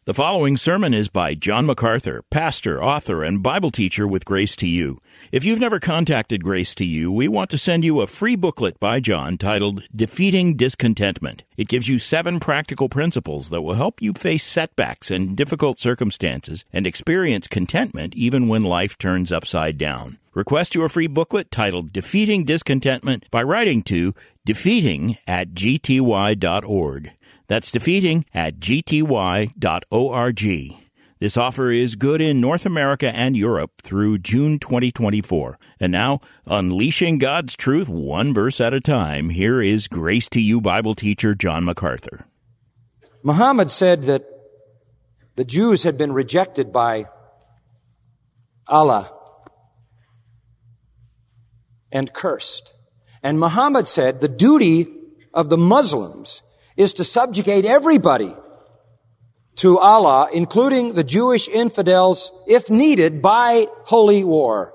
The following sermon is by John MacArthur, pastor, author, and Bible teacher with Grace to You. If you've never contacted Grace to You, we want to send you a free booklet by John titled Defeating Discontentment. It gives you 7 practical principles that will help you face setbacks and difficult circumstances and experience contentment even when life turns upside down. Request your free booklet titled Defeating Discontentment by writing to defeating@gty.org. That's defeating@gty.org. This offer is good in North America and Europe through June 2024. And now, unleashing God's truth one verse at a time, here is Grace to You Bible teacher John MacArthur. Muhammad said that the Jews had been rejected by Allah and cursed. And Muhammad said the duty of the Muslims is to subjugate everybody to Allah, including the Jewish infidels, if needed, by holy war.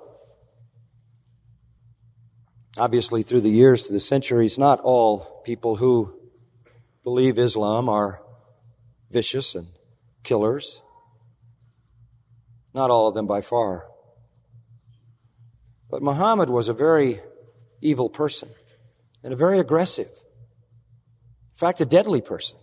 Obviously, through the years, through the centuries, not all people who believe Islam are vicious and killers. Not all of them by far. But Muhammad was a very evil person and a very aggressive. In fact, a deadly person.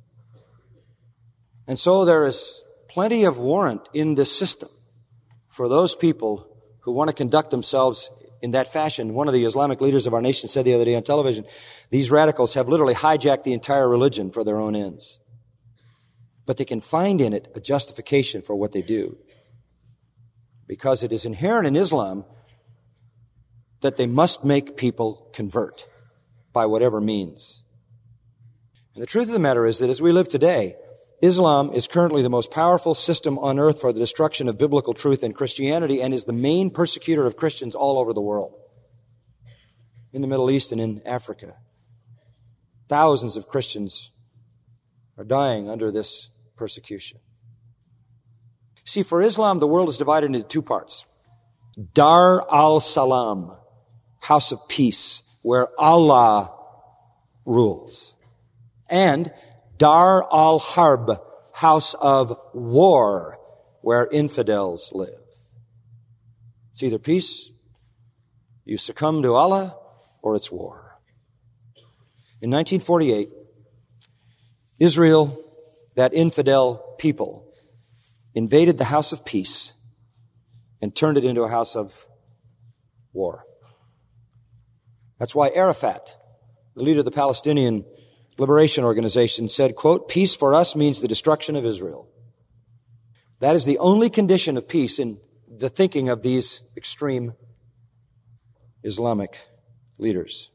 And so there is plenty of warrant in this system for those people who want to conduct themselves in that fashion. One of the Islamic leaders of our nation said the other day on television, these radicals have literally hijacked the entire religion for their own ends. But they can find in it a justification for what they do. Because it is inherent in Islam that they must make people convert by whatever means. And the truth of the matter is that as we live today, Islam is currently the most powerful system on earth for the destruction of biblical truth and Christianity, and is the main persecutor of Christians all over the world. In the Middle East and in Africa. Thousands of Christians are dying under this persecution. See, for Islam, the world is divided into 2 parts. Dar al-Salam, house of peace, where Allah rules. And Dar al-Harb, house of war, where infidels live. It's either peace, you succumb to Allah, or it's war. In 1948, Israel, that infidel people, invaded the house of peace and turned it into a house of war. That's why Arafat, the leader of the Palestinian Liberation Organization, said, quote, peace for us means the destruction of Israel. That is the only condition of peace in the thinking of these extreme Islamic leaders.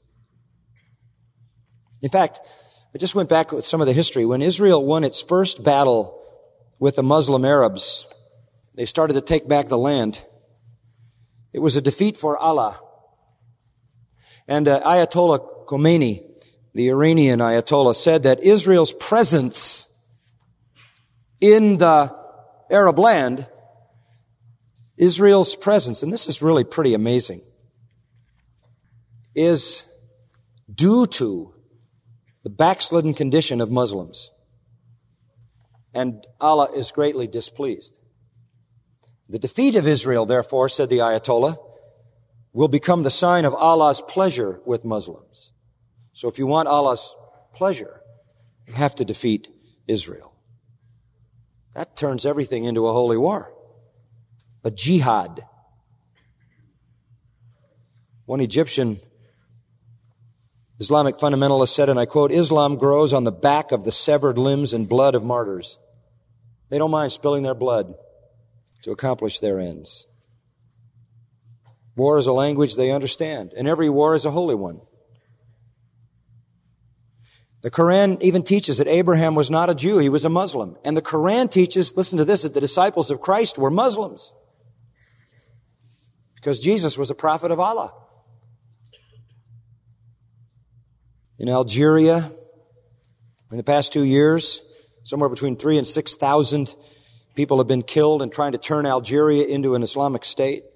In fact, I just went back with some of the history. When Israel won its first battle with the Muslim Arabs, they started to take back the land. It was a defeat for Allah. And Ayatollah Khomeini, the Iranian Ayatollah, said that Israel's presence in the Arab land, Israel's presence, and this is really pretty amazing, is due to the backslidden condition of Muslims. And Allah is greatly displeased. The defeat of Israel, therefore, said the Ayatollah, will become the sign of Allah's pleasure with Muslims. So if you want Allah's pleasure, you have to defeat Israel. That turns everything into a holy war. A jihad. One Egyptian Islamic fundamentalist said, and I quote, Islam grows on the back of the severed limbs and blood of martyrs. They don't mind spilling their blood to accomplish their ends. War is a language they understand, and every war is a holy one. The Quran even teaches that Abraham was not a Jew, he was a Muslim. And the Quran teaches, listen to this, that the disciples of Christ were Muslims. Because Jesus was a prophet of Allah. In Algeria, in the past 2 years, somewhere between 3,000 and 6,000 people have been killed in trying to turn Algeria into an Islamic state.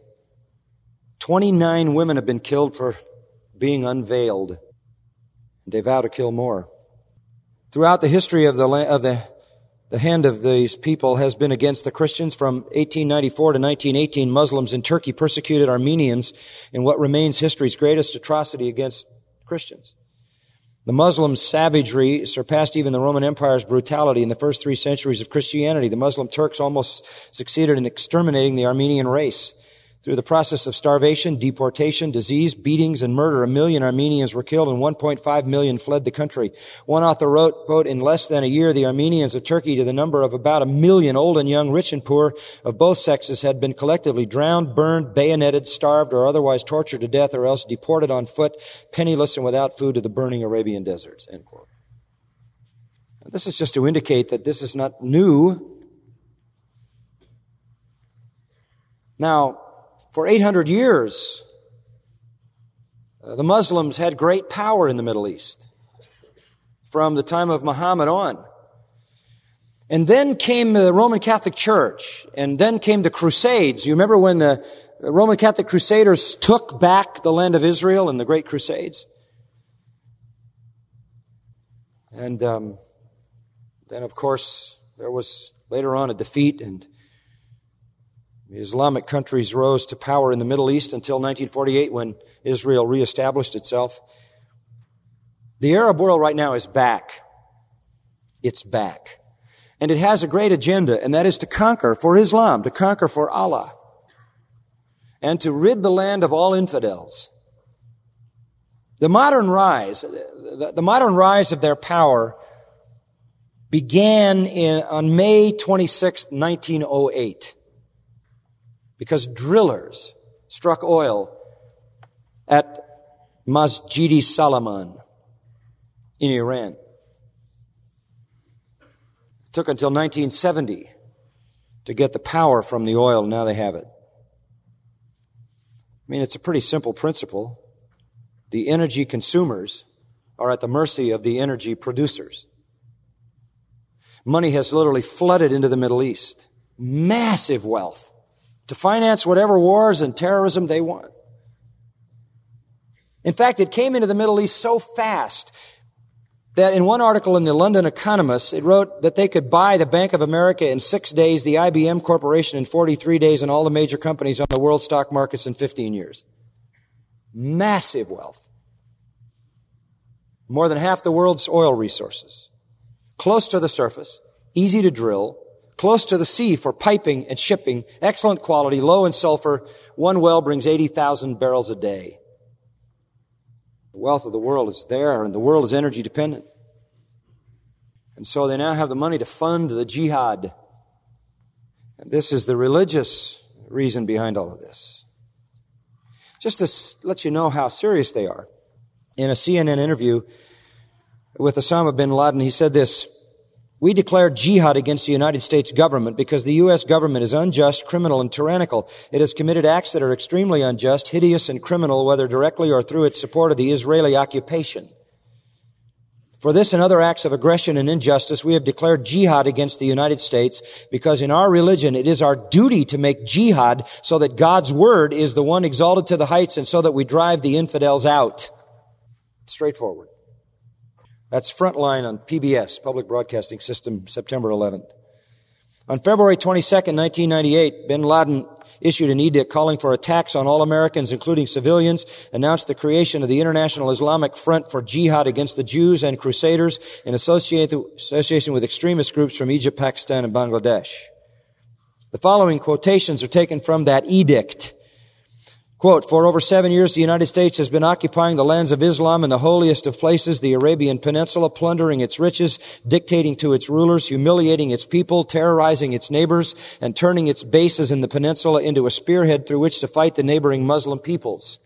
29 women have been killed for being unveiled. They vow to kill more. Throughout the history of the The hand of these people has been against the Christians. From 1894 to 1918, Muslims in Turkey persecuted Armenians in what remains history's greatest atrocity against Christians. The Muslim savagery surpassed even the Roman Empire's brutality in the first 3 centuries of Christianity. The Muslim Turks almost succeeded in exterminating the Armenian race. Through the process of starvation, deportation, disease, beatings, and murder, 1 million Armenians were killed and 1.5 million fled the country. One author wrote, quote, "In less than a year, the Armenians of Turkey, to the number of about 1 million, old and young, rich and poor, of both sexes, had been collectively drowned, burned, bayoneted, starved, or otherwise tortured to death, or else deported on foot, penniless and without food, to the burning Arabian deserts," end quote. Now, this is just to indicate that this is not new. Now, for 800 years, the Muslims had great power in the Middle East, from the time of Muhammad on. And then came the Roman Catholic Church, and then came the Crusades. You remember when the Roman Catholic Crusaders took back the land of Israel in the Great Crusades? And then, of course, there was later on a defeat, and the Islamic countries rose to power in the Middle East until 1948, when Israel reestablished itself. The Arab world right now is back. It's back. And it has a great agenda, and that is to conquer for Islam, to conquer for Allah, and to rid the land of all infidels. The modern rise of their power began on May 26, 1908. Because drillers struck oil at Masjid-i Salaman in Iran. It took until 1970 to get the power from the oil, and now they have it. I mean, it's a pretty simple principle. The energy consumers are at the mercy of the energy producers. Money has literally flooded into the Middle East. Massive wealth to finance whatever wars and terrorism they want. In fact, it came into the Middle East so fast that in one article in the London Economist, it wrote that they could buy the Bank of America in 6 days, the IBM Corporation in 43 days, and all the major companies on the world stock markets in 15 years. Massive wealth. More than half the world's oil resources. Close to the surface, easy to drill, close to the sea for piping and shipping, excellent quality, low in sulfur. One well brings 80,000 barrels a day. The wealth of the world is there, and the world is energy dependent. And so they now have the money to fund the jihad. And this is the religious reason behind all of this. Just to let you know how serious they are. In a CNN interview with Osama bin Laden, he said this: "We declare jihad against the United States government because the U.S. government is unjust, criminal, and tyrannical. It has committed acts that are extremely unjust, hideous, and criminal, whether directly or through its support of the Israeli occupation. For this and other acts of aggression and injustice, we have declared jihad against the United States because in our religion it is our duty to make jihad so that God's word is the one exalted to the heights and so that we drive the infidels out." Straightforward. That's Frontline on PBS, Public Broadcasting System, September 11th. On February 22nd, 1998, bin Laden issued an edict calling for attacks on all Americans, including civilians, announced the creation of the International Islamic Front for Jihad against the Jews and Crusaders in association with extremist groups from Egypt, Pakistan, and Bangladesh. The following quotations are taken from that edict. Quote, "For over 7 years, the United States has been occupying the lands of Islam in the holiest of places, the Arabian Peninsula, plundering its riches, dictating to its rulers, humiliating its people, terrorizing its neighbors, and turning its bases in the peninsula into a spearhead through which to fight the neighboring Muslim peoples.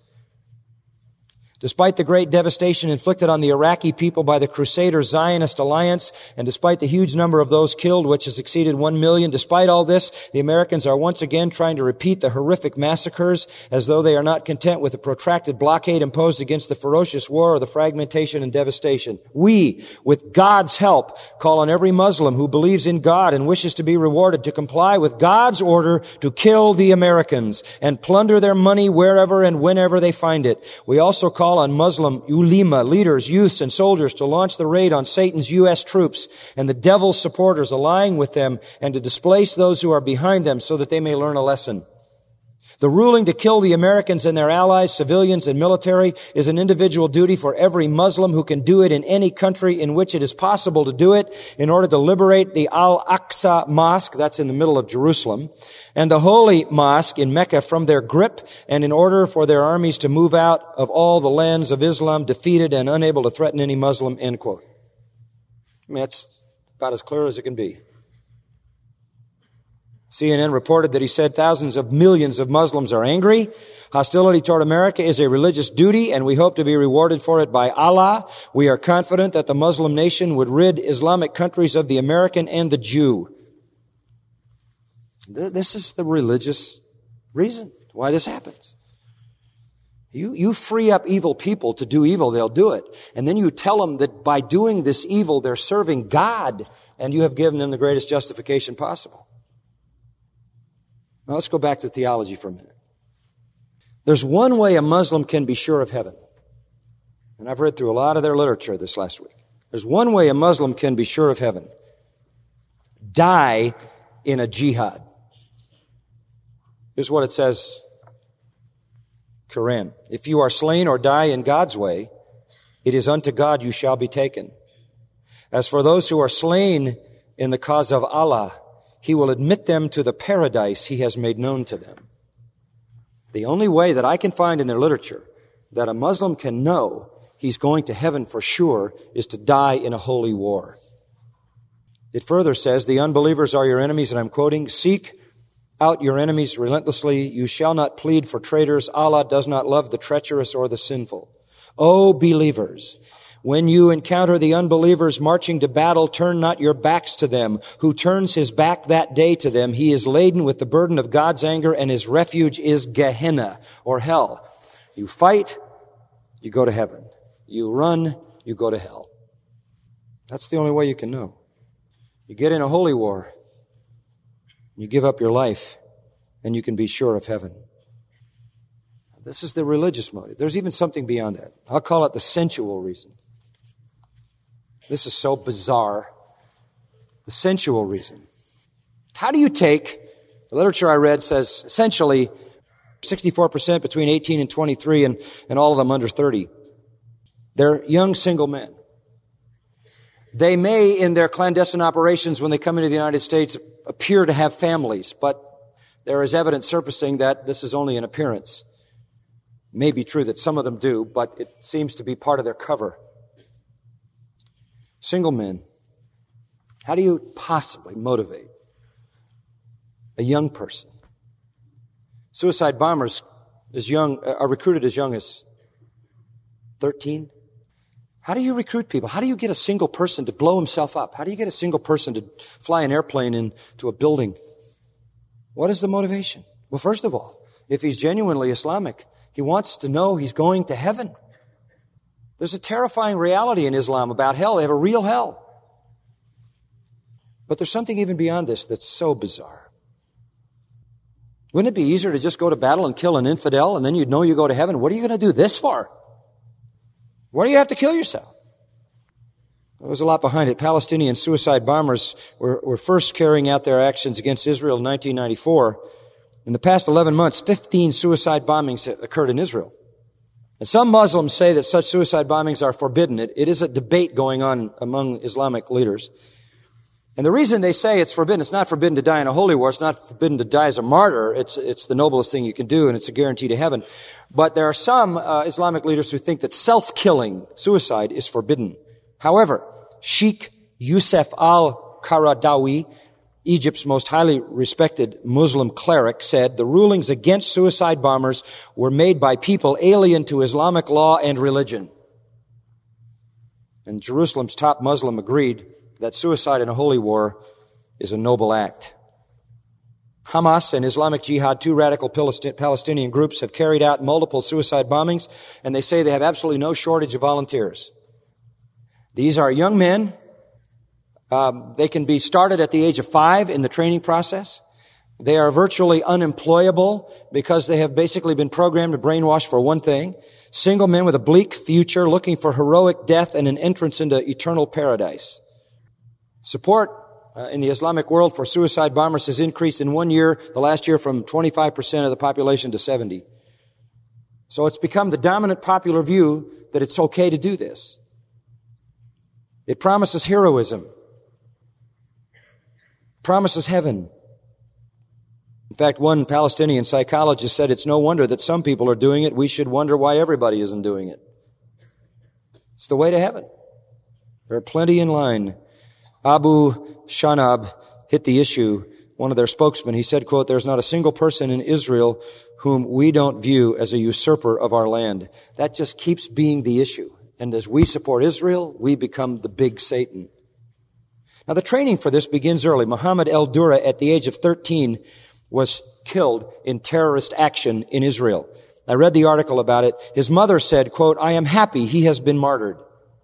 Despite the great devastation inflicted on the Iraqi people by the Crusader-Zionist alliance, and despite the huge number of those killed, which has exceeded 1 million, despite all this, the Americans are once again trying to repeat the horrific massacres as though they are not content with the protracted blockade imposed against the ferocious war or the fragmentation and devastation. We, with God's help, call on every Muslim who believes in God and wishes to be rewarded to comply with God's order to kill the Americans and plunder their money wherever and whenever they find it. We also call call on Muslim ulema, leaders, youths, and soldiers to launch the raid on Satan's U.S. troops and the devil's supporters allying with them and to displace those who are behind them so that they may learn a lesson. The ruling to kill the Americans and their allies, civilians and military, is an individual duty for every Muslim who can do it in any country in which it is possible to do it in order to liberate the Al-Aqsa Mosque, that's in the middle of Jerusalem, and the Holy Mosque in Mecca from their grip, and in order for their armies to move out of all the lands of Islam defeated and unable to threaten any Muslim, end quote. I mean, that's about as clear as it can be. CNN reported that he said thousands of millions of Muslims are angry. Hostility toward America is a religious duty, and we hope to be rewarded for it by Allah. We are confident that the Muslim nation would rid Islamic countries of the American and the Jew. This is the religious reason why this happens. You free up evil people to do evil, they'll do it. And then you tell them that by doing this evil, they're serving God, and you have given them the greatest justification possible. Now let's go back to theology for a minute. There's one way a Muslim can be sure of heaven. And I've read through a lot of their literature this last week. There's one way a Muslim can be sure of heaven. Die in a jihad. Here's what it says, Quran. If you are slain or die in God's way, it is unto God you shall be taken. As for those who are slain in the cause of Allah, He will admit them to the paradise He has made known to them. The only way that I can find in their literature that a Muslim can know he's going to heaven for sure is to die in a holy war. It further says, the unbelievers are your enemies, and I'm quoting, seek out your enemies relentlessly. You shall not plead for traitors. Allah does not love the treacherous or the sinful. O believers, when you encounter the unbelievers marching to battle, turn not your backs to them. Who turns his back that day to them, he is laden with the burden of God's anger, and his refuge is Gehenna, or hell. You fight, you go to heaven. You run, you go to hell. That's the only way you can know. You get in a holy war, you give up your life, and you can be sure of heaven. This is the religious motive. There's even something beyond that. I'll call it the sensual reason. This is so bizarre. The sensual reason. How do you take, the literature I read says essentially 64% between 18 and 23 and all of them under 30. They're young single men. They may, in their clandestine operations when they come into the United States, appear to have families, but there is evidence surfacing that this is only an appearance. It may be true that some of them do, but it seems to be part of their cover. Single men. How do you possibly motivate a young person? Suicide bombers are recruited as young as 13. How do you recruit people? How do you get a single person to blow himself up? How do you get a single person to fly an airplane into a building? What is the motivation? Well, first of all, if he's genuinely Islamic, he wants to know he's going to heaven. There's a terrifying reality in Islam about hell. They have a real hell. But there's something even beyond this that's so bizarre. Wouldn't it be easier to just go to battle and kill an infidel and then you'd know you go to heaven? What are you going to do this for? Why do you have to kill yourself? Well, there's a lot behind it. Palestinian suicide bombers were first carrying out their actions against Israel in 1994. In the past 11 months, 15 suicide bombings occurred in Israel. And some Muslims say that such suicide bombings are forbidden. It is a debate going on among Islamic leaders. And the reason they say it's forbidden, it's not forbidden to die in a holy war, it's not forbidden to die as a martyr, it's the noblest thing you can do, and it's a guarantee to heaven. But there are some Islamic leaders who think that self-killing, suicide, is forbidden. However, Sheikh Youssef al-Qaradawi, Egypt's most highly respected Muslim cleric, said the rulings against suicide bombers were made by people alien to Islamic law and religion. And Jerusalem's top Muslim agreed that suicide in a holy war is a noble act. Hamas and Islamic Jihad, two radical Palestinian groups, have carried out multiple suicide bombings, and they say they have absolutely no shortage of volunteers. These are young men. They can be started at the age of 5 in the training process. They are virtually unemployable because they have basically been programmed to brainwash for one thing. Single men with a bleak future looking for heroic death and an entrance into eternal paradise. Support in the Islamic world for suicide bombers has increased in 1 year, the last year, from 25% of the population to 70%. So it's become the dominant popular view that it's okay to do this. It promises heroism. Promises heaven. In fact, one Palestinian psychologist said it's no wonder that some people are doing it. We should wonder why everybody isn't doing it. It's the way to heaven. There are plenty in line. Abu Shanab hit the issue. One of their spokesmen, he said, quote, "There's not a single person in Israel whom we don't view as a usurper of our land." That just keeps being the issue. And as we support Israel, we become the big Satan. Now, the training for this begins early. Muhammad el-Dura, at the age of 13, was killed in terrorist action in Israel. I read the article about it. His mother said, quote, "I am happy he has been martyred."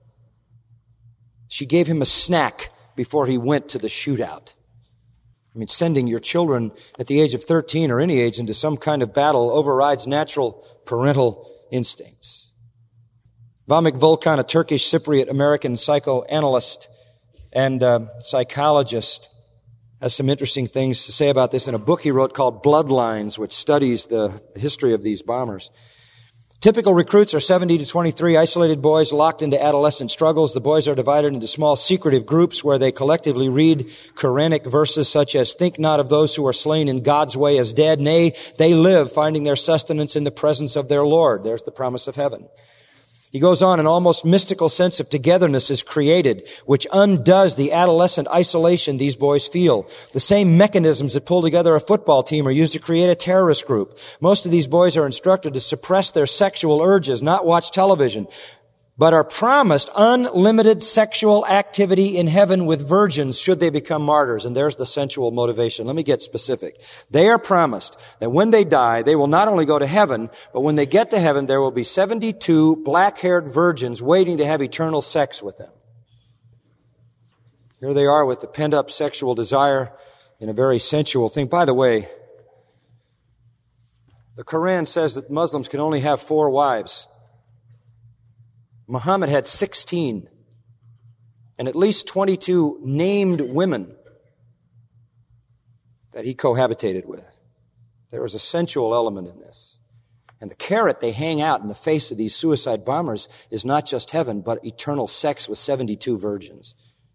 She gave him a snack before he went to the shootout. I mean, sending your children at the age of 13 or any age into some kind of battle overrides natural parental instincts. Vamik Volkan, a Turkish Cypriot American psychoanalyst and psychologist, has some interesting things to say about this in a book he wrote called Bloodlines, which studies the history of these bombers. Typical recruits are 70 to 23 isolated boys locked into adolescent struggles. The boys are divided into small secretive groups where they collectively read Quranic verses such as, "Think not of those who are slain in God's way as dead. Nay, they live, finding their sustenance in the presence of their Lord." There's the promise of heaven. He goes on, an almost mystical sense of togetherness is created, which undoes the adolescent isolation these boys feel. The same mechanisms that pull together a football team are used to create a terrorist group. Most of these boys are instructed to suppress their sexual urges, not watch television, but are promised unlimited sexual activity in heaven with virgins should they become martyrs. And there's the sensual motivation. Let me get specific. They are promised that when they die, they will not only go to heaven, but when they get to heaven, there will be 72 black-haired virgins waiting to have eternal sex with them. Here they are with the pent-up sexual desire in a very sensual thing. By the way, the Quran says that Muslims can only have 4 wives. Muhammad had 16 and at least 22 named women that he cohabitated with. There was a sensual element in this. And the carrot they hang out in the face of these suicide bombers is not just heaven, but eternal sex with 72 virgins.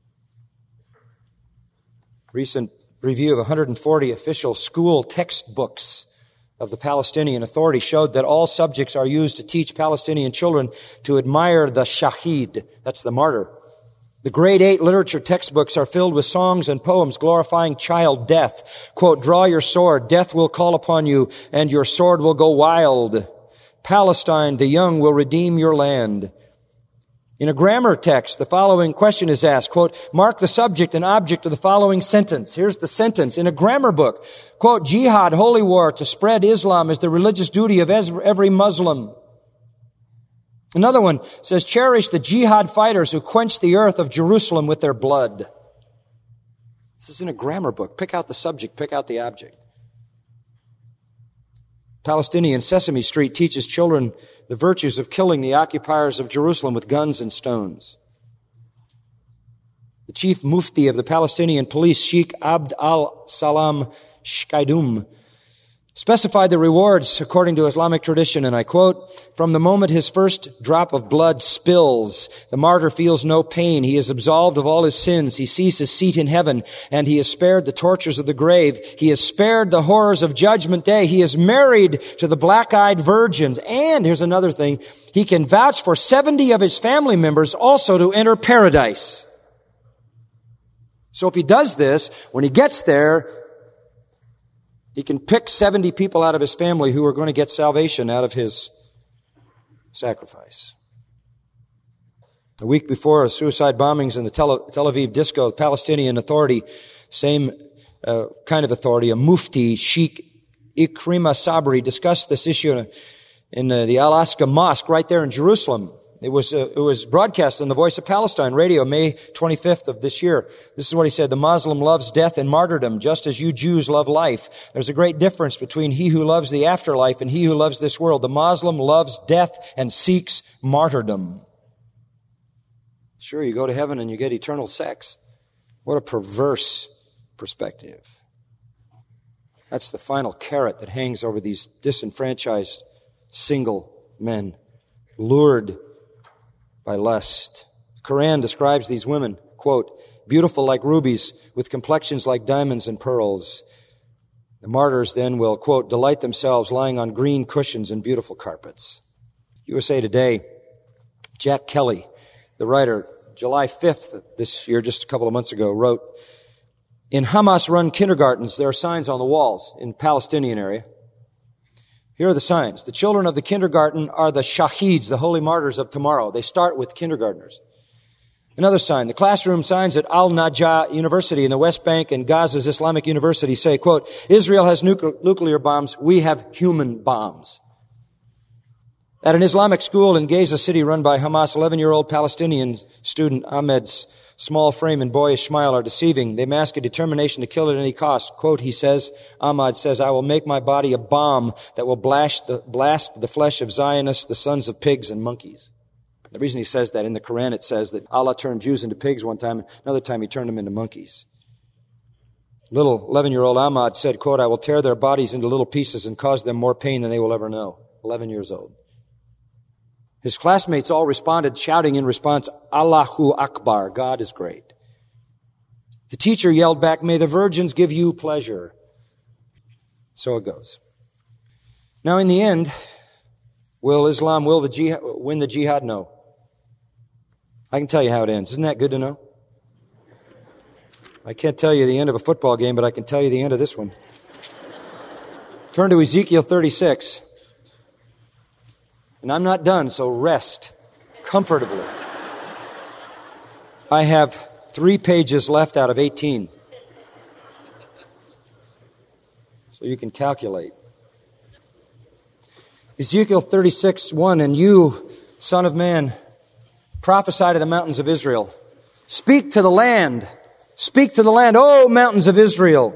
Recent review of 140 official school textbooks of the Palestinian Authority showed that all subjects are used to teach Palestinian children to admire the Shaheed, that's the martyr. The grade 8 literature textbooks are filled with songs and poems glorifying child death. Quote, "Draw your sword, death will call upon you, and your sword will go wild. Palestine, the young will redeem your land." In a grammar text, the following question is asked, quote, "Mark the subject and object of the following sentence." Here's the sentence in a grammar book. Quote, "Jihad, holy war, to spread Islam is the religious duty of every Muslim." Another one says, "Cherish the jihad fighters who quench the earth of Jerusalem with their blood." This is in a grammar book. Pick out the subject, pick out the object. Palestinian Sesame Street teaches children the virtues of killing the occupiers of Jerusalem with guns and stones. The chief mufti of the Palestinian police, Sheikh Abd al-Salam Shkaidum, specified the rewards according to Islamic tradition, and I quote, "From the moment his first drop of blood spills, the martyr feels no pain. He is absolved of all his sins. He sees his seat in heaven, and he is spared the tortures of the grave. He is spared the horrors of Judgment Day. He is married to the black-eyed virgins. And here's another thing, he can vouch for 70 of his family members also to enter paradise." So if he does this, when he gets there, he can pick 70 people out of his family who are going to get salvation out of his sacrifice. A week before suicide bombings in the Tel Aviv disco, the Palestinian Authority, same kind of authority, a mufti, Sheikh Ikrima Sabri, discussed this issue in the Al-Aqsa Mosque right there in Jerusalem. It was broadcast on the Voice of Palestine radio, May 25th of this year. This is what he said: "The Muslim loves death and martyrdom, just as you Jews love life. There's a great difference between he who loves the afterlife and he who loves this world. The Muslim loves death and seeks martyrdom." Sure, you go to heaven and you get eternal sex. What a perverse perspective. That's the final carrot that hangs over these disenfranchised single men, lured by lust. The Quran describes these women, quote, "beautiful like rubies, with complexions like diamonds and pearls." The martyrs then will, quote, "delight themselves lying on green cushions and beautiful carpets." USA Today, Jack Kelly, the writer, July 5th of this year, just a couple of months ago, wrote, "In Hamas-run kindergartens, there are signs on the walls in the Palestinian area. Here are the signs. The children of the kindergarten are the shaheeds, the holy martyrs of tomorrow." They start with kindergartners. Another sign, the classroom signs at Al-Najah University in the West Bank and Gaza's Islamic University say, quote, "Israel has nuclear bombs. We have human bombs." At an Islamic school in Gaza City run by Hamas, 11-year-old Palestinian student Ahmed's small frame and boyish smile are deceiving. They mask a determination to kill at any cost. Quote, he says, Ahmad says, "I will make my body a bomb that will blast the flesh of Zionists, the sons of pigs and monkeys." The reason he says that, in the Quran it says that Allah turned Jews into pigs one time, another time he turned them into monkeys. Little 11-year-old Ahmad said, quote, "I will tear their bodies into little pieces and cause them more pain than they will ever know." 11 years old. His classmates all responded, shouting in response, "Allahu Akbar, God is great." The teacher yelled back, "May the virgins give you pleasure." So it goes. Now in the end, will Islam win the jihad? No. I can tell you how it ends. Isn't that good to know? I can't tell you the end of a football game, but I can tell you the end of this one. Turn to Ezekiel 36. And I'm not done, so rest comfortably. I have 3 pages left out of 18. So you can calculate. Ezekiel 36:1, "And you, son of man, prophesy to the mountains of Israel. Speak to the land. Speak to the land, O mountains of Israel.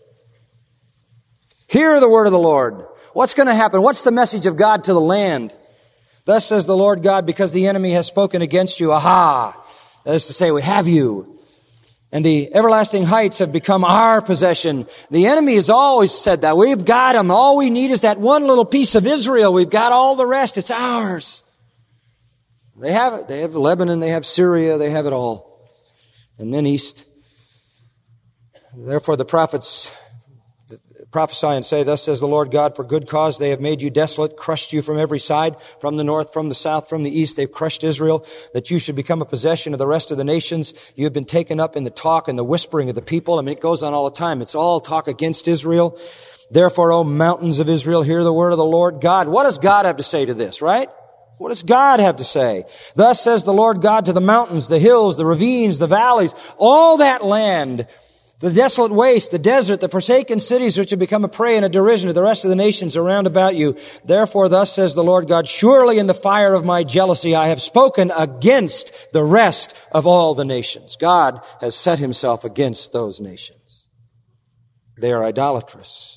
Hear the word of the Lord." What's going to happen? What's the message of God to the land? "Thus says the Lord God, because the enemy has spoken against you, aha!" That is to say, we have you. "And the everlasting heights have become our possession." The enemy has always said that. We've got them. All we need is that one little piece of Israel. We've got all the rest. It's ours. They have it. They have Lebanon. They have Syria. They have it all. And then east. Therefore the prophets prophesy and say, "Thus says the Lord God, for good cause they have made you desolate, crushed you from every side, from the north, from the south, from the east. They've crushed Israel, that you should become a possession of the rest of the nations. You have been taken up in the talk and the whispering of the people." I mean, it goes on all the time. It's all talk against Israel. "Therefore, O mountains of Israel, hear the word of the Lord God." What does God have to say to this, right? What does God have to say? "Thus says the Lord God to the mountains, the hills, the ravines, the valleys, all that land, the desolate waste, the desert, the forsaken cities which have become a prey and a derision to the rest of the nations around about you. Therefore, thus says the Lord God, surely in the fire of my jealousy I have spoken against the rest of all the nations." God has set himself against those nations. They are idolatrous.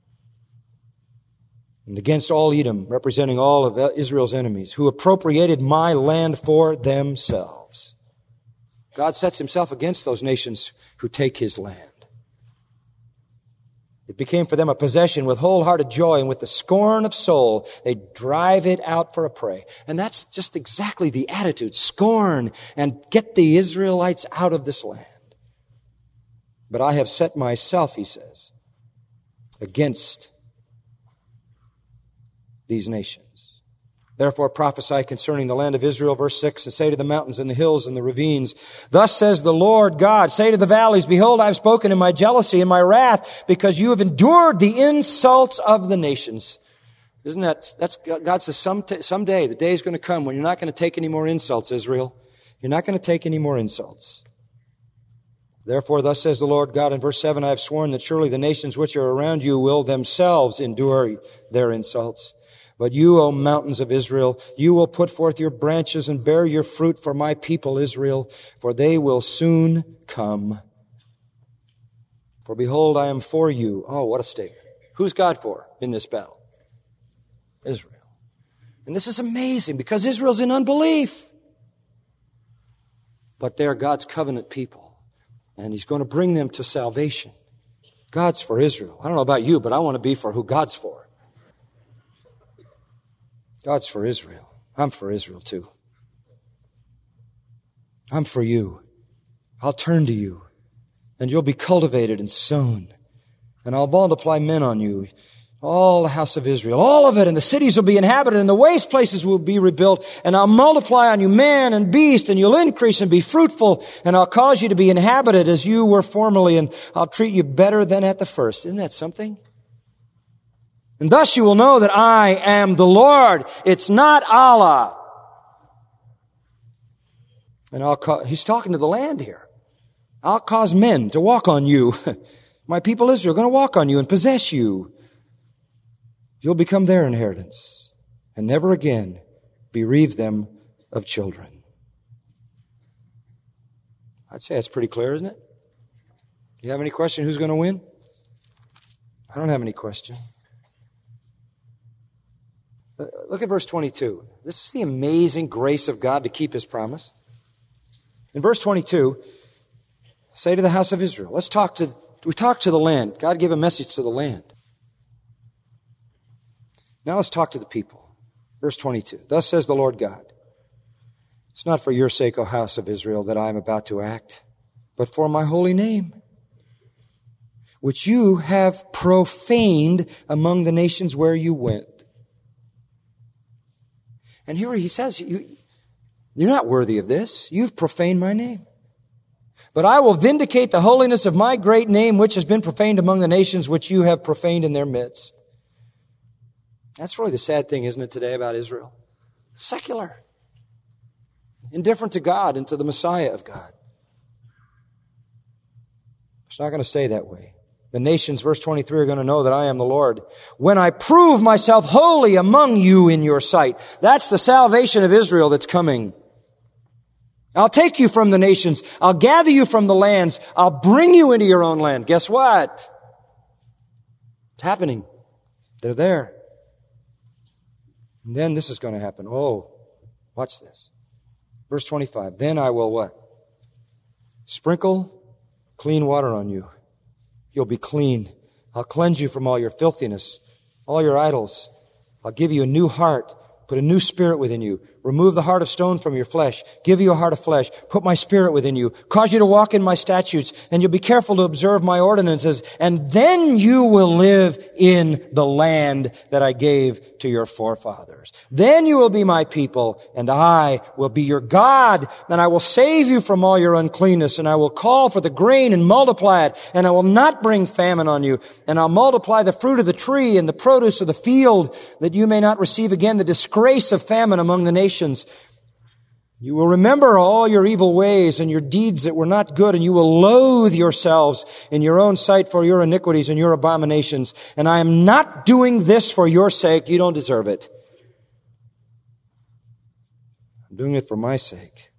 And against all Edom, representing all of Israel's enemies, who appropriated my land for themselves. God sets himself against those nations who take his land. It became for them a possession with wholehearted joy, and with the scorn of soul, they drive it out for a prey. And that's just exactly the attitude. Scorn and get the Israelites out of this land. "But I have set myself," he says, "against these nations. Therefore prophesy concerning the land of Israel," verse 6, "and say to the mountains and the hills and the ravines, thus says the Lord God, say to the valleys, behold, I have spoken in my jealousy and my wrath, because you have endured the insults of the nations." Isn't that's God says someday, the day is going to come when you're not going to take any more insults, Israel. You're not going to take any more insults. "Therefore, thus says the Lord God," in verse 7, "I have sworn that surely the nations which are around you will themselves endure their insults. But you, O mountains of Israel, you will put forth your branches and bear your fruit for my people Israel, for they will soon come. For behold, I am for you. Oh, what a statement. Who's God for in this battle? Israel. And this is amazing because Israel's in unbelief. But they're God's covenant people. And He's going to bring them to salvation. God's for Israel. I don't know about you, but I want to be for who God's for. God's for Israel. I'm for Israel too. I'm for you. I'll turn to you. And you'll be cultivated and sown. And I'll multiply men on you. All the house of Israel. All of it. And the cities will be inhabited. And the waste places will be rebuilt. And I'll multiply on you man and beast. And you'll increase and be fruitful. And I'll cause you to be inhabited as you were formerly. And I'll treat you better than at the first. Isn't that something? And thus you will know that I am the Lord. It's not Allah. And He's talking to the land here. I'll cause men to walk on you. My people Israel are going to walk on you and possess you. You'll become their inheritance and never again bereave them of children. I'd say that's pretty clear, isn't it? You have any question who's going to win? I don't have any question. Look at verse 22. This is the amazing grace of God to keep His promise. In verse 22, say to the house of Israel, we talk to the land. God gave a message to the land. Now let's talk to the people. Verse 22. Thus says the Lord God, it's not for your sake, O house of Israel, that I am about to act, but for my holy name, which you have profaned among the nations where you went. And here he says, you're not worthy of this. You've profaned my name. But I will vindicate the holiness of my great name, which has been profaned among the nations, which you have profaned in their midst. That's really the sad thing, isn't it, today about Israel? Secular. Indifferent to God and to the Messiah of God. It's not going to stay that way. The nations, verse 23, are going to know that I am the Lord when I prove myself holy among you in your sight. That's the salvation of Israel that's coming. I'll take you from the nations. I'll gather you from the lands. I'll bring you into your own land. Guess what? It's happening. They're there. And then this is going to happen. Oh, watch this. Verse 25. Then I will what? Sprinkle clean water on you. You'll be clean. I'll cleanse you from all your filthiness, all your idols. I'll give you a new heart. Put a new spirit within you. Remove the heart of stone from your flesh. Give you a heart of flesh. Put my spirit within you. Cause you to walk in my statutes. And you'll be careful to observe my ordinances. And then you will live in the land that I gave to your forefathers. Then you will be my people, and I will be your God. And I will save you from all your uncleanness. And I will call for the grain and multiply it. And I will not bring famine on you. And I'll multiply the fruit of the tree and the produce of the field, that you may not receive again the disgrace of famine among the nations. You will remember all your evil ways and your deeds that were not good, and you will loathe yourselves in your own sight for your iniquities and your abominations. And I am not doing this for your sake. You don't deserve it. I'm doing it for my sake.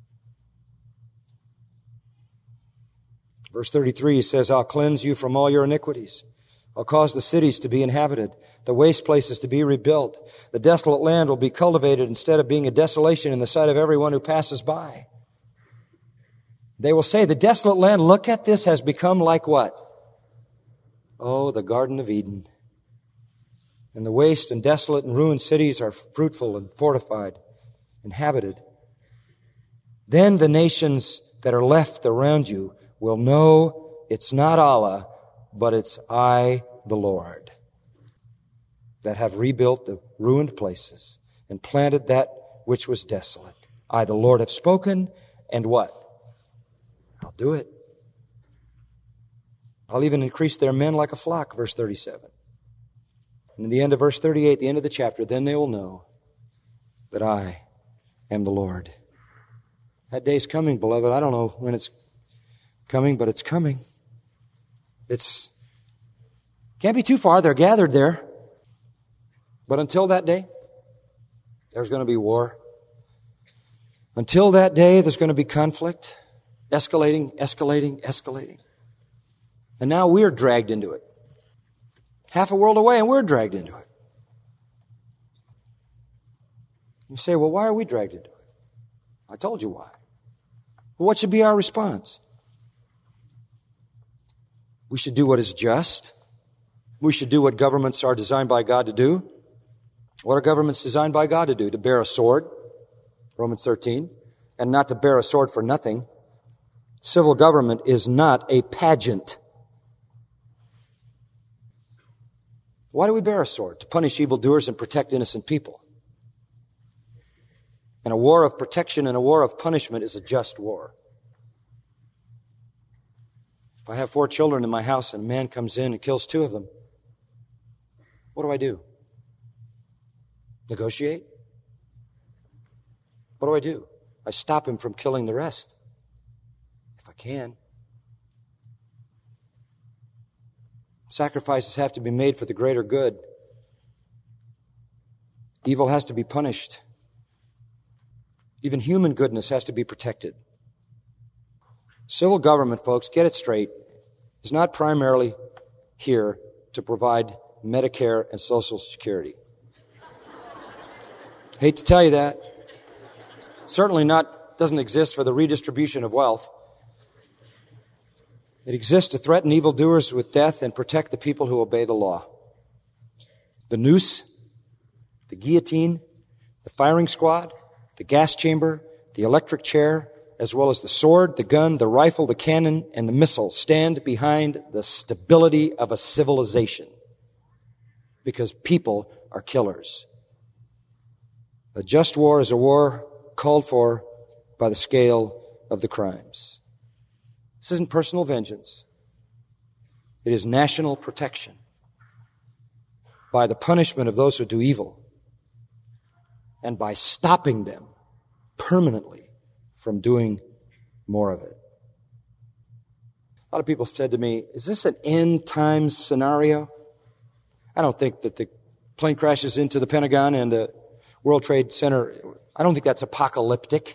Verse 33 says, I'll cleanse you from all your iniquities. I'll cause the cities to be inhabited, the waste places to be rebuilt. The desolate land will be cultivated instead of being a desolation in the sight of everyone who passes by. They will say, the desolate land, look at this, has become like what? Oh, the Garden of Eden. And the waste and desolate and ruined cities are fruitful and fortified, inhabited. Then the nations that are left around you will know it's not Allah, but it's I, the Lord, that have rebuilt the ruined places and planted that which was desolate. I, the Lord, have spoken, and what? I'll do it. I'll even increase their men like a flock, verse 37. And in the end of verse 38, the end of the chapter, then they will know that I am the Lord. That day's coming, beloved. I don't know when it's coming, but it's coming. Can't be too far. They're gathered there. But until that day, there's going to be war. Until that day, there's going to be conflict, escalating. And now we're dragged into it. Half a world away and we're dragged into it. You say, well, why are we dragged into it? I told you why. Well, what should be our response? We should do what is just. We should do what governments are designed by God to do. What are governments designed by God to do? To bear a sword, Romans 13, and not to bear a sword for nothing. Civil government is not a pageant. Why do we bear a sword? To punish evildoers and protect innocent people. And a war of protection and a war of punishment is a just war. If I have 4 children in my house and a man comes in and kills 2 of them, what do? Negotiate? What do? I stop him from killing the rest, if I can. Sacrifices have to be made for the greater good. Evil has to be punished. Even human goodness has to be protected. Civil government, folks, get it straight, is not primarily here to provide Medicare and Social Security. Hate to tell you that. Certainly doesn't exist for the redistribution of wealth. It exists to threaten evildoers with death and protect the people who obey the law. The noose, the guillotine, the firing squad, the gas chamber, the electric chair, as well as the sword, the gun, the rifle, the cannon, and the missile stand behind the stability of a civilization. Because people are killers. A just war is a war called for by the scale of the crimes. This isn't personal vengeance. It is national protection by the punishment of those who do evil and by stopping them permanently from doing more of it. A lot of people said to me, is this an end times scenario? I don't think that the plane crashes into the Pentagon and the World Trade Center, I don't think that's apocalyptic.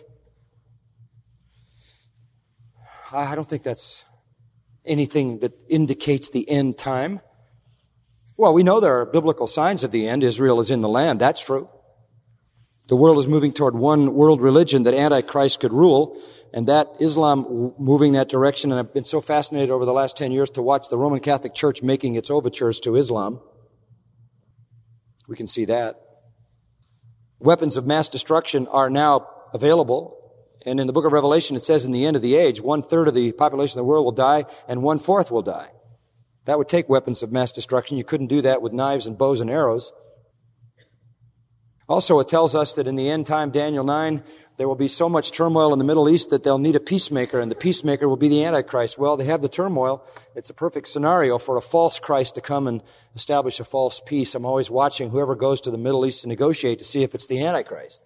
I don't think that's anything that indicates the end time. Well, we know there are biblical signs of the end. Israel is in the land. That's true. The world is moving toward one world religion that Antichrist could rule, and that Islam moving that direction. And I've been so fascinated over the last 10 years to watch the Roman Catholic Church making its overtures to Islam. We can see that. Weapons of mass destruction are now available. And in the book of Revelation, it says in the end of the age, 1/3 of the population of the world will die and 1/4 will die. That would take weapons of mass destruction. You couldn't do that with knives and bows and arrows. Also, it tells us that in the end time, Daniel 9, there will be so much turmoil in the Middle East that they'll need a peacemaker, and the peacemaker will be the Antichrist. Well, they have the turmoil. It's a perfect scenario for a false Christ to come and establish a false peace. I'm always watching whoever goes to the Middle East to negotiate to see if it's the Antichrist.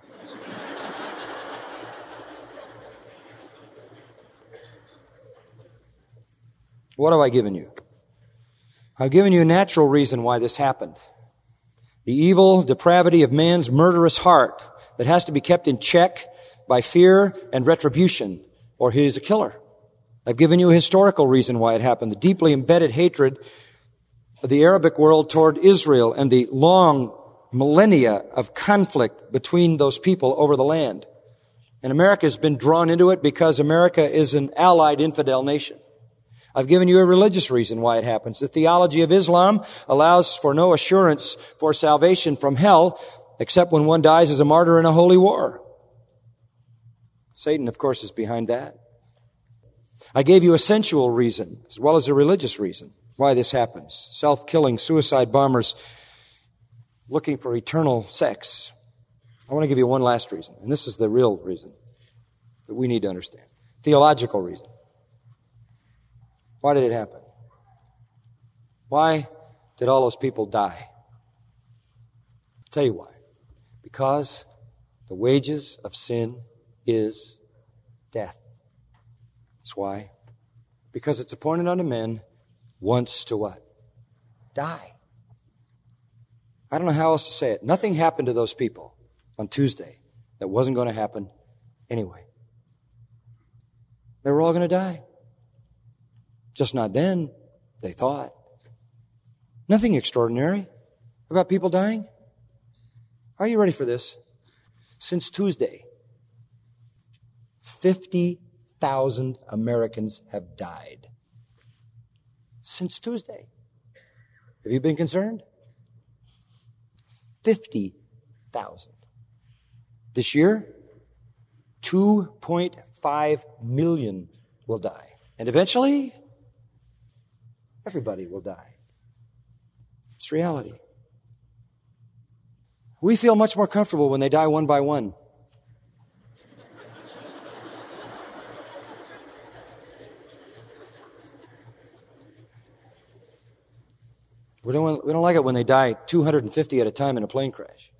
What have I given you? I've given you a natural reason why this happened. The evil depravity of man's murderous heart that has to be kept in check by fear and retribution, or he is a killer. I've given you a historical reason why it happened. The deeply embedded hatred of the Arabic world toward Israel and the long millennia of conflict between those people over the land. And America has been drawn into it because America is an allied infidel nation. I've given you a religious reason why it happens. The theology of Islam allows for no assurance for salvation from hell except when one dies as a martyr in a holy war. Satan, of course, is behind that. I gave you a sensual reason as well as a religious reason why this happens. Self-killing, suicide bombers looking for eternal sex. I want to give you one last reason, and this is the real reason that we need to understand. Theological reason. Why did it happen? Why did all those people die? I'll tell you why. Because the wages of sin is death. That's why. Because it's appointed unto men once to what? Die. I don't know how else to say it. Nothing happened to those people on Tuesday that wasn't going to happen anyway. They were all going to die. Just not then, they thought. Nothing extraordinary about people dying. Are you ready for this? Since Tuesday, 50,000 Americans have died. Since Tuesday. Have you been concerned? 50,000. This year, 2.5 million will die. And eventually, everybody will die. It's reality. We feel much more comfortable when they die one by one. We don't like it when they die 250 at a time in a plane crash.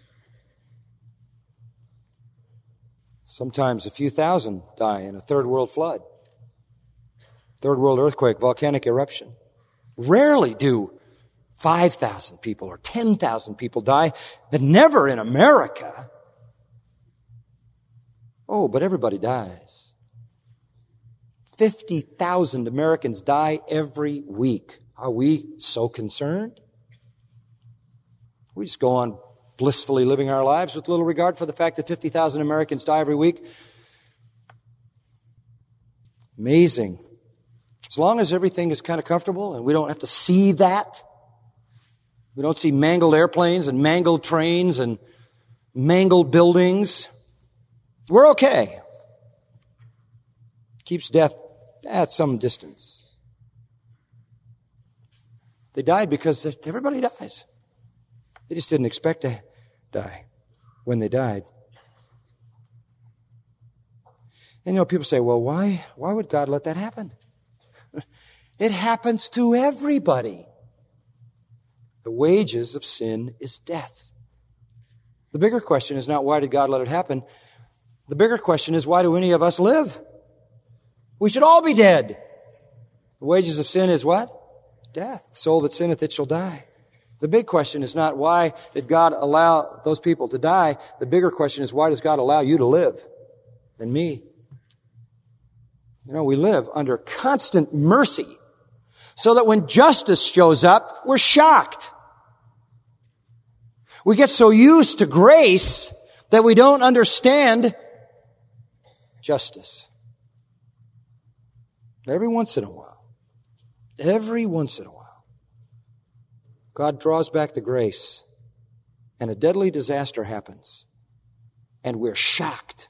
Sometimes a few thousand die in a third world flood, third world earthquake, volcanic eruption. Rarely do 5,000 people or 10,000 people die, but never in America. Oh, but everybody dies. 50,000 Americans die every week. Are we so concerned? We just go on blissfully living our lives with little regard for the fact that 50,000 Americans die every week. Amazing. As long as everything is kind of comfortable and we don't have to see that, we don't see mangled airplanes and mangled trains and mangled buildings, we're okay. Keeps death at some distance. They died because everybody dies. They just didn't expect to die when they died. And people say, well, why would God let that happen? It happens to everybody. The wages of sin is death. The bigger question is not why did God let it happen? The bigger question is why do any of us live? We should all be dead. The wages of sin is what? Death. The soul that sinneth, it shall die. The big question is not why did God allow those people to die. The bigger question is why does God allow you to live and me? We live under constant mercy so that when justice shows up, we're shocked. We get so used to grace that we don't understand justice. Every once in a while, God draws back the grace and a deadly disaster happens and we're shocked.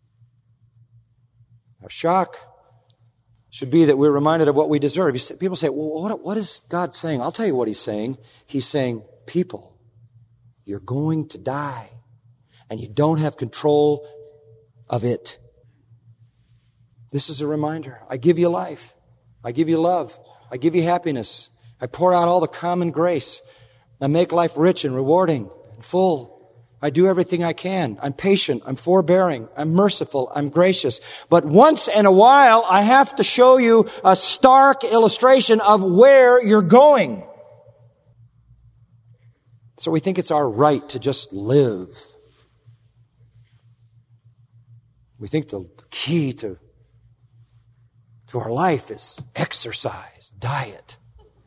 Our shock should be that we're reminded of what we deserve. People say, well, what is God saying? I'll tell you what He's saying. He's saying, people, you're going to die and you don't have control of it. This is a reminder. I give you life. I give you love. I give you happiness. I pour out all the common grace. I make life rich and rewarding and full. I do everything I can. I'm patient. I'm forbearing. I'm merciful. I'm gracious. But once in a while, I have to show you a stark illustration of where you're going. So we think it's our right to just live. We think the key to our life is exercise, diet.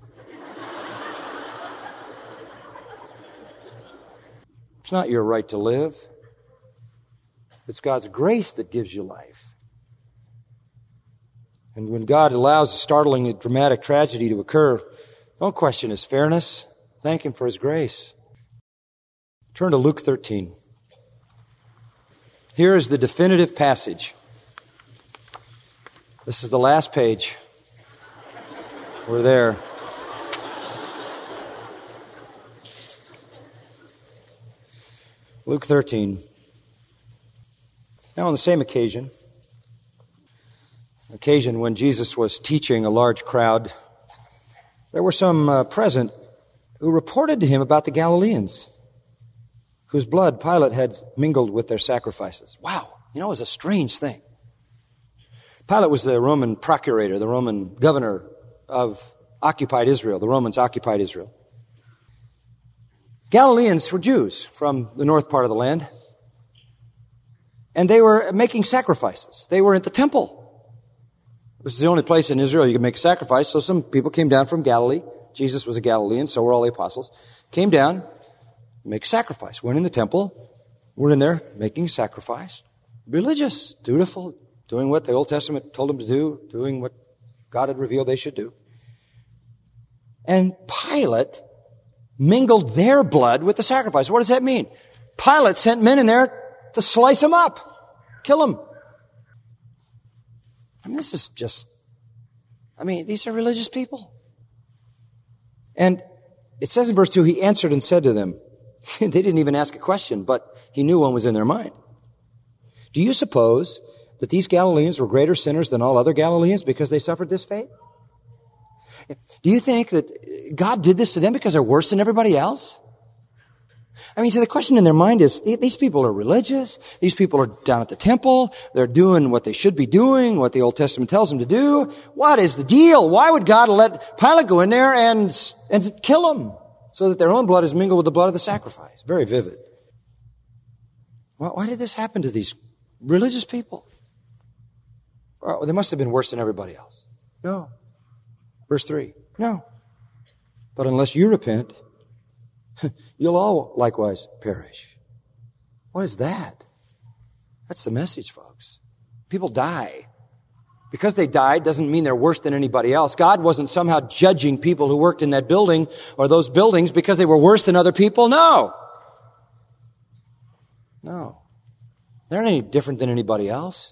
It's not your right to live. It's God's grace that gives you life. And when God allows a startling and dramatic tragedy to occur, don't question His fairness. Thank Him for His grace. Turn to Luke 13. Here is the definitive passage. This is the last page. We're there. Luke 13. Now on the same occasion when Jesus was teaching a large crowd, there were some present who reported to Him about the Galileans, whose blood Pilate had mingled with their sacrifices. Wow, it was a strange thing. Pilate was the Roman procurator, the Roman governor of occupied Israel. The Romans occupied Israel. Galileans were Jews from the north part of the land. And they were making sacrifices. They were at the temple. This is the only place in Israel you can make a sacrifice. So some people came down from Galilee. Jesus was a Galilean, so were all the apostles. Came down, make a sacrifice. Went in the temple. Were in there making a sacrifice. Religious, dutiful, doing what the Old Testament told them to do, doing what God had revealed they should do. And Pilate mingled their blood with the sacrifice. What does that mean? Pilate sent men in there to slice them up, kill them. I mean, these are religious people. And it says in verse 2, he answered and said to them, they didn't even ask a question, but he knew one was in their mind. Do you suppose that these Galileans were greater sinners than all other Galileans because they suffered this fate? Do you think that God did this to them because they're worse than everybody else? I mean, so the question in their mind is, these people are religious. These people are down at the temple. They're doing what they should be doing, what the Old Testament tells them to do. What is the deal? Why would God let Pilate go in there and kill them so that their own blood is mingled with the blood of the sacrifice? Very vivid. Why did this happen to these religious people? Well, they must have been worse than everybody else. No. Verse 3. No. But unless you repent, you'll all likewise perish. What is that? That's the message, folks. People die. Because they died doesn't mean they're worse than anybody else. God wasn't somehow judging people who worked in that building or those buildings because they were worse than other people. No. No. They're not any different than anybody else.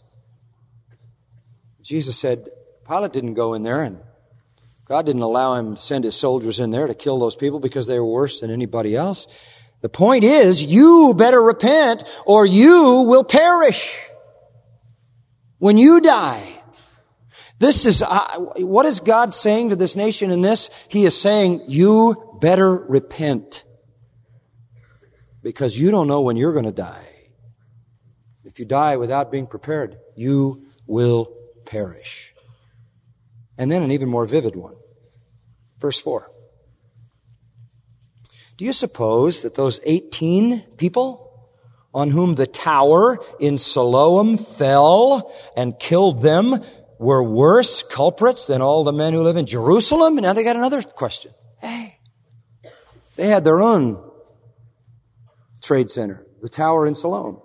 Jesus said, Pilate didn't go in there and God didn't allow him to send his soldiers in there to kill those people because they were worse than anybody else. The point is, you better repent or you will perish when you die. This is, what is God saying to this nation in this? He is saying, you better repent because you don't know when you're going to die. If you die without being prepared, you will perish. And then an even more vivid one. Verse 4. Do you suppose that those 18 people on whom the tower in Siloam fell and killed them were worse culprits than all the men who live in Jerusalem? And now they got another question. Hey, they had their own trade center, the tower in Siloam.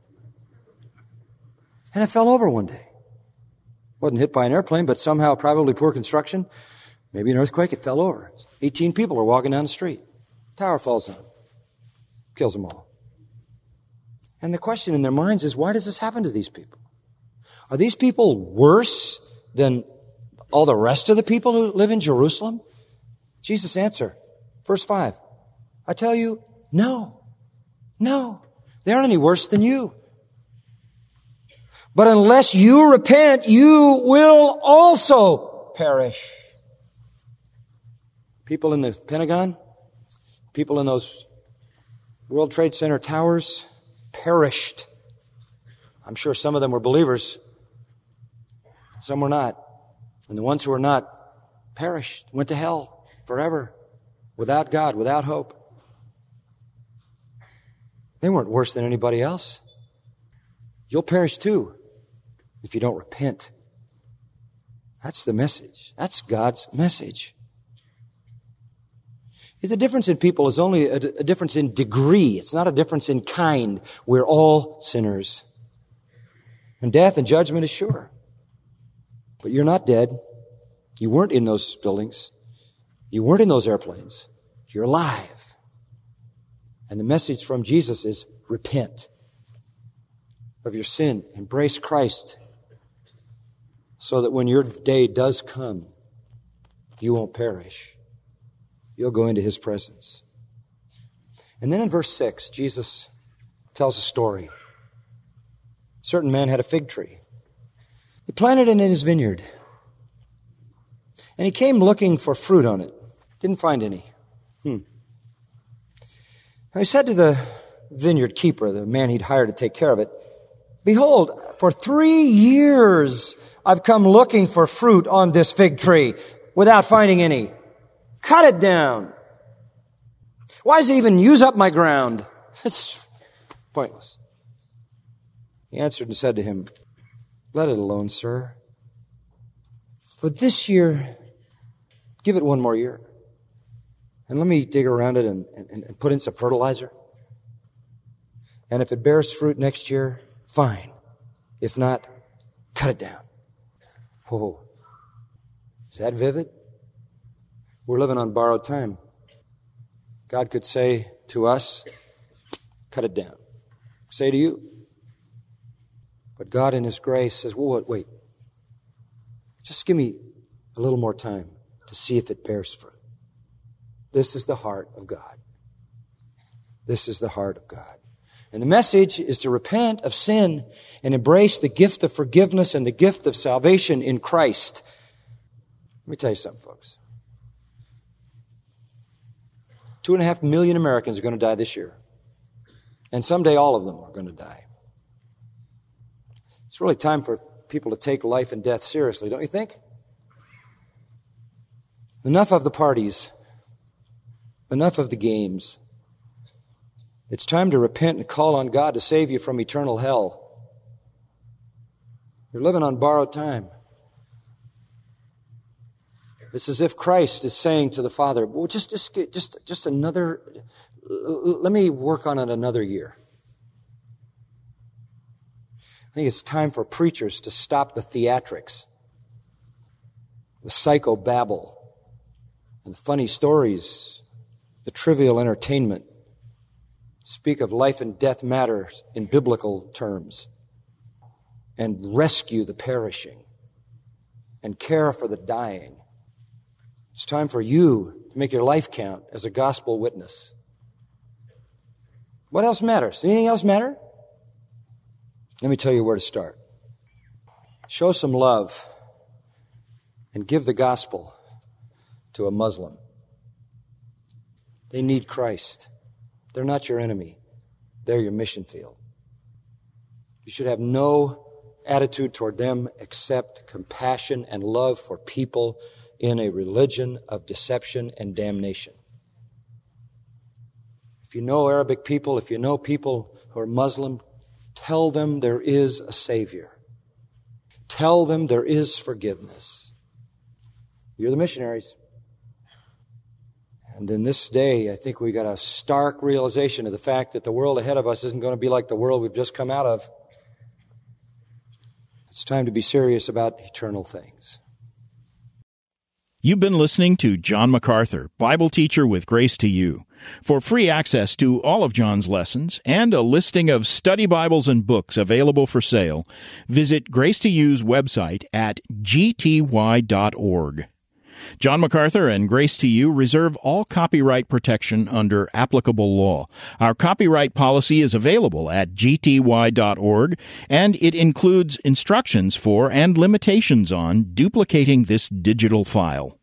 And it fell over one day. Wasn't hit by an airplane, but somehow probably poor construction. Maybe an earthquake, it fell over. 18 people are walking down the street. Tower falls on them. Kills them all. And the question in their minds is, why does this happen to these people? Are these people worse than all the rest of the people who live in Jerusalem? Jesus' answer, verse 5. I tell you, no. No. They aren't any worse than you. But unless you repent, you will also perish. People in the Pentagon, people in those World Trade Center towers perished. I'm sure some of them were believers. Some were not. And the ones who were not perished, went to hell forever, without God, without hope. They weren't worse than anybody else. You'll perish too if you don't repent. That's the message. That's God's message. The difference in people is only a difference in degree. It's not a difference in kind. We're all sinners. And death and judgment is sure. But you're not dead. You weren't in those buildings. You weren't in those airplanes. You're alive. And the message from Jesus is repent of your sin. Embrace Christ so that when your day does come, you won't perish. You'll go into His presence. And then in verse 6, Jesus tells a story. A certain man had a fig tree. He planted it in his vineyard. And he came looking for fruit on it. Didn't find any. Now he said to the vineyard keeper, the man he'd hired to take care of it, behold, for 3 years I've come looking for fruit on this fig tree without finding any. Cut it down. Why does it even use up my ground? It's pointless. He answered and said to him, let it alone, sir. But this year, give it one more year. And let me dig around it and put in some fertilizer. And if it bears fruit next year, fine. If not, cut it down. Whoa. Is that vivid? We're living on borrowed time. God could say to us, cut it down. Say to you. But God in His grace says, wait. Just give me a little more time to see if it bears fruit. This is the heart of God. This is the heart of God. And the message is to repent of sin and embrace the gift of forgiveness and the gift of salvation in Christ. Let me tell you something, folks. 2.5 million Americans are going to die this year. And someday all of them are going to die. It's really time for people to take life and death seriously, don't you think? Enough of the parties. Enough of the games. It's time to repent and call on God to save you from eternal hell. You're living on borrowed time. It's as if Christ is saying to the Father, well, just another, let me work on it another year. I think it's time for preachers to stop the theatrics, the psychobabble, and the funny stories, the trivial entertainment. Speak of life and death matters in biblical terms, and rescue the perishing, and care for the dying. It's time for you to make your life count as a gospel witness. What else matters? Anything else matter? Let me tell you where to start. Show some love and give the gospel to a Muslim. They need Christ. They're not your enemy. They're your mission field. You should have no attitude toward them except compassion and love for people in a religion of deception and damnation. If you know Arabic people, if you know people who are Muslim, tell them there is a Savior. Tell them there is forgiveness. You're the missionaries. And in this day, I think we got a stark realization of the fact that the world ahead of us isn't going to be like the world we've just come out of. It's time to be serious about eternal things. You've been listening to John MacArthur, Bible teacher with Grace to You. For free access to all of John's lessons and a listing of study Bibles and books available for sale, visit Grace to You's website at gty.org. John MacArthur and Grace to You reserve all copyright protection under applicable law. Our copyright policy is available at gty.org, and it includes instructions for and limitations on duplicating this digital file.